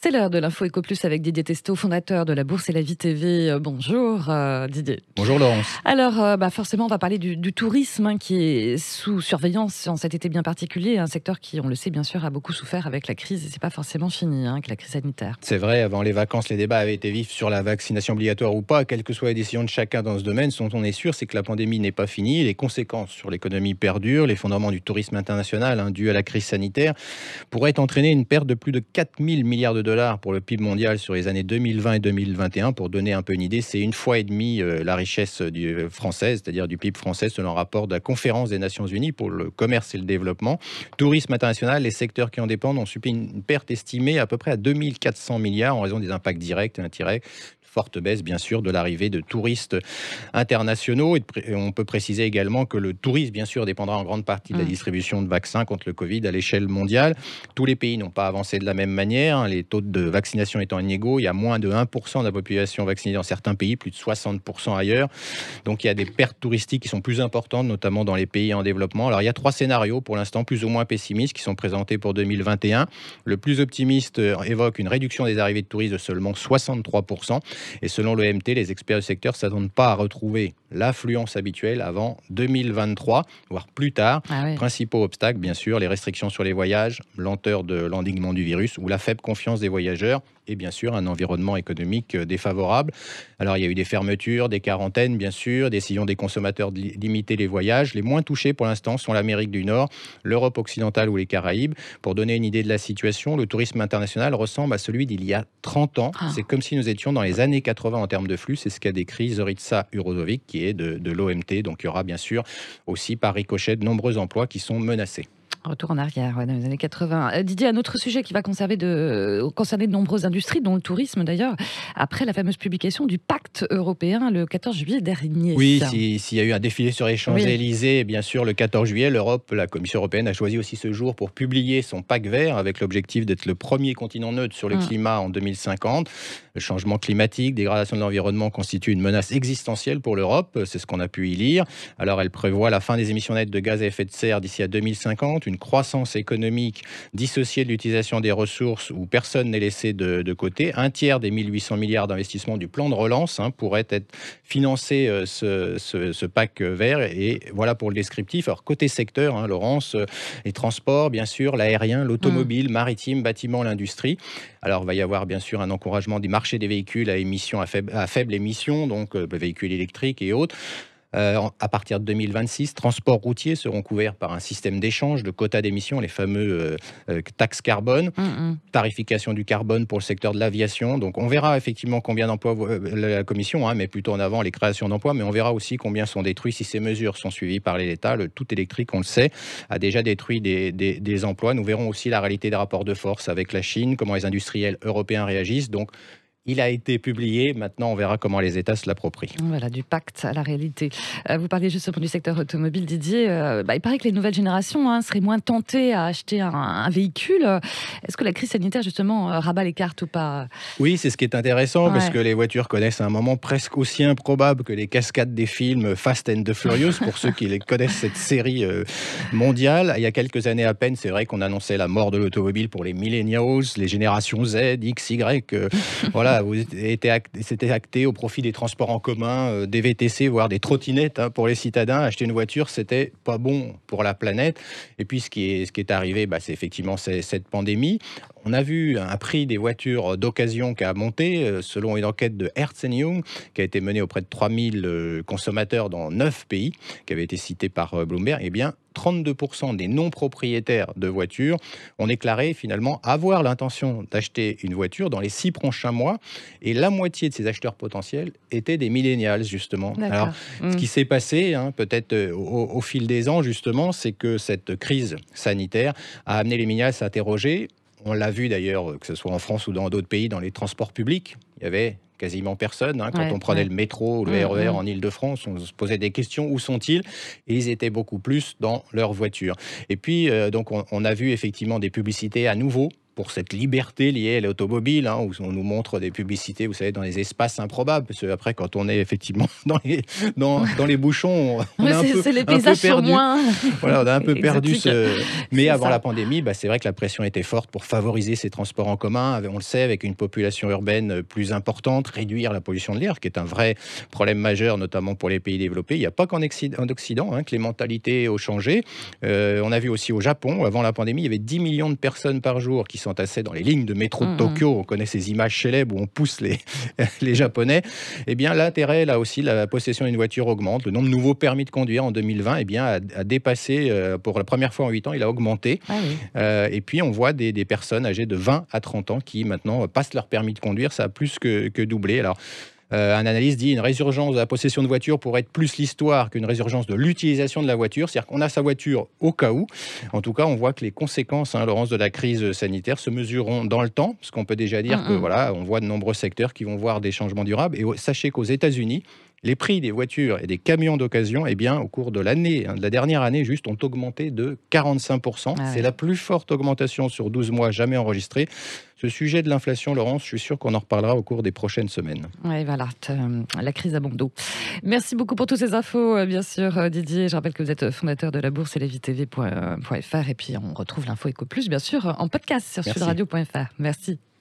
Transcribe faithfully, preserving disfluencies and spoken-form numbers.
C'est l'heure de l'info Éco Plus avec Didier Testo, fondateur de la Bourse et la Vie T V. Euh, bonjour euh, Didier. Bonjour Laurence. Alors euh, bah forcément on va parler du, du tourisme hein, qui est sous surveillance en cet été bien particulier, un secteur qui on le sait bien sûr a beaucoup souffert avec la crise et c'est pas forcément fini hein, avec la crise sanitaire. C'est vrai, avant les vacances, les débats avaient été vifs sur la vaccination obligatoire ou pas, quelles que soient les décisions de chacun dans ce domaine. Ce dont on est sûr, c'est que la pandémie n'est pas finie, les conséquences sur l'économie perdurent, les fondements du tourisme international hein, dû à la crise sanitaire pourraient entraîner une perte de plus de quatre mille milliards de dollars pour le P I B mondial sur les années deux mille vingt et deux mille vingt et un. Pour donner un peu une idée, c'est une fois et demie euh, la richesse du, euh, française, c'est-à-dire du P I B français, selon un rapport de la Conférence des Nations Unies pour le commerce et le développement. Tourisme international, les secteurs qui en dépendent ont subi une perte estimée à peu près à deux mille quatre cents milliards en raison des impacts directs et indirects. Forte baisse, bien sûr, de l'arrivée de touristes internationaux. Et on peut préciser également que le tourisme, bien sûr, dépendra en grande partie de la distribution de vaccins contre le Covid à l'échelle mondiale. Tous les pays n'ont pas avancé de la même manière. Les taux de vaccination étant inégaux, il y a moins de un pour cent de la population vaccinée dans certains pays, plus de soixante pour cent ailleurs. Donc il y a des pertes touristiques qui sont plus importantes, notamment dans les pays en développement. Alors il y a trois scénarios, pour l'instant, plus ou moins pessimistes, qui sont présentés pour deux mille vingt et un. Le plus optimiste évoque une réduction des arrivées de touristes de seulement soixante-trois pour cent. Et selon l'O M T, les experts du secteur ne s'attendent pas à retrouver l'affluence habituelle avant deux mille vingt-trois, voire plus tard. Ah oui. Principaux obstacles, bien sûr, les restrictions sur les voyages, lenteur de l'endiguement du virus ou la faible confiance des voyageurs et bien sûr un environnement économique défavorable. Alors il y a eu des fermetures, des quarantaines, bien sûr, décision des consommateurs de limiter les voyages. Les moins touchés pour l'instant sont l'Amérique du Nord, l'Europe occidentale ou les Caraïbes. Pour donner une idée de la situation, le tourisme international ressemble à celui d'il y a trente ans. Ah. C'est comme si nous étions dans les années quatre-vingts en termes de flux. C'est ce qu'a décrit Zorica Urozovic, qui est de, de l'O M T. Donc il y aura bien sûr aussi par ricochet de nombreux emplois qui sont menacés. Retour en arrière, ouais, dans les années quatre-vingts. Euh, Didier, un autre sujet qui va conserver de, concerner de nombreuses industries, dont le tourisme d'ailleurs, après la fameuse publication du pacte européen le quatorze juillet dernier. Oui, s'il si y a eu un défilé sur les Champs-Élysées, oui. Bien sûr, le quatorze juillet, l'Europe, la Commission européenne a choisi aussi ce jour pour publier son pacte vert, avec l'objectif d'être le premier continent neutre sur le mmh. climat en deux mille cinquante. Le changement climatique, dégradation de l'environnement constitue une menace existentielle pour l'Europe, c'est ce qu'on a pu y lire. Alors elle prévoit la fin des émissions nettes de gaz à effet de serre d'ici à deux mille cinquante, une croissance économique dissociée de l'utilisation des ressources où personne n'est laissé de, de côté. Un tiers des mille huit cents milliards d'investissements du plan de relance hein, pourrait être financé euh, ce, ce, ce pacte vert. Et voilà pour le descriptif. Alors côté secteur, hein, Laurence, euh, les transports, bien sûr, l'aérien, l'automobile, mmh. maritime, bâtiment, l'industrie. Alors il va y avoir bien sûr un encouragement des marchés des véhicules à, émissions, à, faible, à faible émission, donc euh, véhicules électriques et autres. Euh, à partir de deux mille vingt-six, transports routiers seront couverts par un système d'échange de quotas d'émissions, les fameux euh, euh, taxes carbone, mmh. tarification du carbone pour le secteur de l'aviation. Donc on verra effectivement combien d'emplois euh, la Commission hein, met plutôt en avant les créations d'emplois, mais on verra aussi combien sont détruits si ces mesures sont suivies par l'État. Le tout électrique, on le sait, a déjà détruit des, des, des emplois. Nous verrons aussi la réalité des rapports de force avec la Chine, comment les industriels européens réagissent. Donc il a été publié, maintenant on verra comment les États se l'approprient. Voilà, du pacte à la réalité. Euh, vous parliez justement du secteur automobile, Didier. Euh, bah, il paraît que les nouvelles générations hein, seraient moins tentées à acheter un, un véhicule. Est-ce que la crise sanitaire, justement, euh, rabat les cartes ou pas ? Oui, c'est ce qui est intéressant, ouais. parce que les voitures connaissent un moment presque aussi improbable que les cascades des films Fast and the Furious, pour ceux qui les connaissent, cette série euh, mondiale. Il y a quelques années à peine, c'est vrai qu'on annonçait la mort de l'automobile pour les millennials, les générations Z, X, Y. Euh, voilà. C'était acté au profit des transports en commun, euh, des V T C, voire des trottinettes hein, pour les citadins. Acheter une voiture, c'était pas bon pour la planète. Et puis, ce qui est, ce qui est arrivé, bah, c'est effectivement c'est, cette pandémie. On a vu un prix des voitures d'occasion qui a monté, euh, selon une enquête de Ernst and Young, qui a été menée auprès de trois mille euh, consommateurs dans neuf pays, qui avait été citée par euh, Bloomberg. Eh bien, trente-deux pour cent des non-propriétaires de voitures ont déclaré finalement avoir l'intention d'acheter une voiture dans les six prochains mois. Et la moitié de ces acheteurs potentiels étaient des millennials, justement. D'accord. Alors, mmh. ce qui s'est passé, hein, peut-être euh, au, au fil des ans, justement, c'est que cette crise sanitaire a amené les millennials à s'interroger. On l'a vu d'ailleurs, que ce soit en France ou dans d'autres pays, dans les transports publics. Il y avait quasiment personne. Hein. Quand ouais, on prenait ouais. le métro ou le mmh, R E R mmh. en Île-de-France, on se posait des questions, où sont-ils ? Et ils étaient beaucoup plus dans leur voiture. Et puis, euh, donc, on, on a vu effectivement des publicités à nouveau pour cette liberté liée à l'automobile, hein, où on nous montre des publicités, vous savez, dans les espaces improbables. Parce qu'après, quand on est effectivement dans les, dans, dans les bouchons, on, on Ouais, est un c'est, peu, c'est les un peu paysages sont perdu. moins Voilà, on a un peu perdu exotiques. ce... Mais C'est avant ça. la pandémie, bah, c'est vrai que la pression était forte pour favoriser ces transports en commun. On le sait, avec une population urbaine plus importante, réduire la pollution de l'air, qui est un vrai problème majeur, notamment pour les pays développés. Il n'y a pas qu'en Occident, en Occident, hein, que les mentalités ont changé. Euh, on a vu aussi au Japon, avant la pandémie, il y avait dix millions de personnes par jour qui s'entassaient dans les lignes de métro de Mmh mh. Tokyo. On connaît ces images célèbres où on pousse les, les Japonais. Eh bien, l'intérêt, là aussi, la possession d'une voiture augmente. Le nombre de nouveaux permis de conduire en deux mille vingt eh bien, a, a dépassé, euh, pour la première fois en huit ans, il a augmenté. Ah oui. Euh, et puis, on voit des, des personnes âgées de vingt à trente ans qui, maintenant, passent leur permis de conduire. Ça a plus que, que doublé. Alors, Euh, un analyste dit une résurgence de la possession de voiture pourrait être plus l'histoire qu'une résurgence de l'utilisation de la voiture. C'est-à-dire qu'on a sa voiture au cas où. En tout cas, on voit que les conséquences, hein, Laurence, de la crise sanitaire se mesureront dans le temps, parce qu'on peut déjà dire Mmh que mh. voilà, on voit de nombreux secteurs qui vont voir des changements durables. Et sachez qu'aux États-Unis, les prix des voitures et des camions d'occasion, eh bien, au cours de l'année, hein, de la dernière année, juste, ont augmenté de quarante-cinq pour cent. Ah C'est oui. la plus forte augmentation sur douze mois jamais enregistrée. Ce sujet de l'inflation, Laurence, je suis sûr qu'on en reparlera au cours des prochaines semaines. Ouais, voilà, t- euh, la crise à bon dos. Merci beaucoup pour toutes ces infos, euh, bien sûr, euh, Didier. Je rappelle que vous êtes fondateur de la bourse et lévis t v point f r. Et puis, on retrouve l'info Eco Plus, bien sûr, en podcast sur Merci. sud radio point f r. Merci.